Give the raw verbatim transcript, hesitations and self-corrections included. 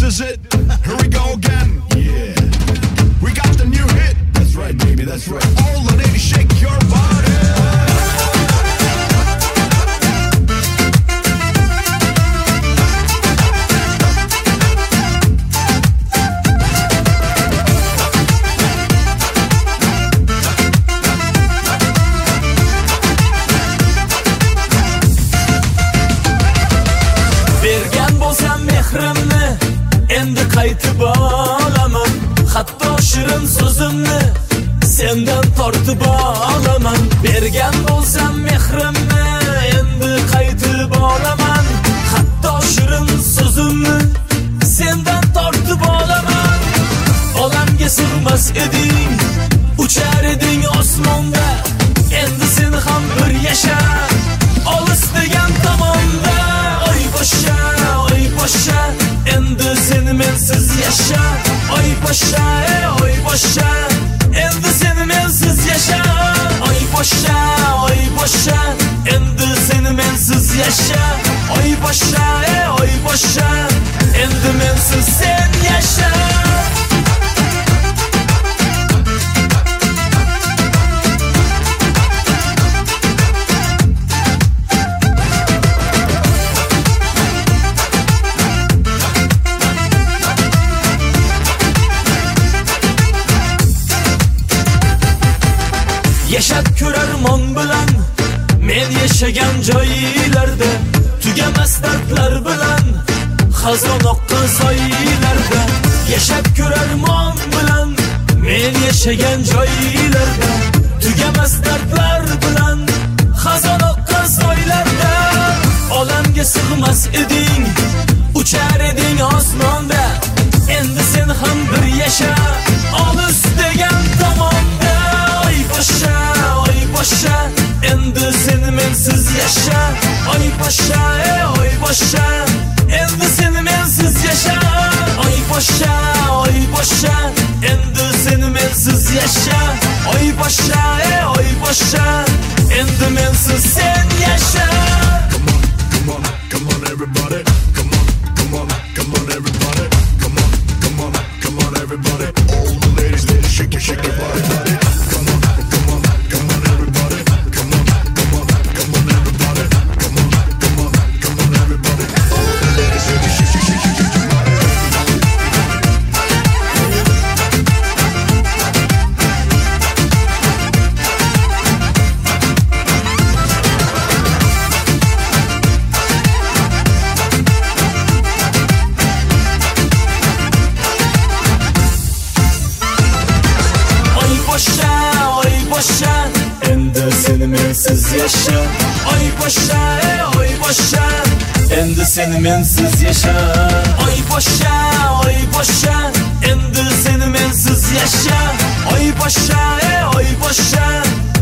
is it? Here we go again. Yeah. We got the new hit. That's right, baby, that's right. All the ladies shake your body. Endi qaytib olaman, hatto shirin so'zimni sendan tortib olaman. Bergan bo'lsam mehrimni, endi qaytib olaman, hatto shirin so'zimni sendan tortib olaman. Olamga sig'mas eding, uchar eding osmonda, endi sen ham bir yasha, olis degan tomonda. Oy boshqa, oy boshqa, endi sen mensiz yasha. Oy boshqa, oy boshqa, endi sen mensiz yasha. Oy boshqa, oy boshqa, endi sen mensiz yasha. Oy boshqa, oy boshqa, endi mensiz sen yasha. Yashab ko'rar mon bilan men yashagan joylarda, tugamas dardlar bilan xazon oqqan soylarda. Yashab ko'rar mon bilan men yashagan joylarda, tugamas dardlar bilan xazon oqqan soylarda. Olamga sig'mas eding, uchar eding osmonda, endi sen ham bir yasha, olis degan tomonda. Oy boshqa, oy boshqa, endi sen mensiz yasha. Oy boshqa, oy boshqa, endi sen mensiz yasha. Oy boshqa, oy boshqa, endi sen mensiz yasha. Oy boshqa, oy boshqa, endi mensiz sen yasha. Come on, come on, come on everybody. Come on, come on, come on everybody. Come on, come on, come on everybody. All the ladies, ladies, shake your, shake your body, body. Come on, come on, come on everybody. Come on, come on, come on everybody. Come on, come on, come on everybody. All the ladies, ladies, shake, shake, shake, shake your body. Endi sen mensiz yasha. Oy boshqa, oy boshqa, endi sen mensiz yasha. Oy boshqa, oy boshqa, endi sen mensiz yasha. Oy boshqa, oy boshqa,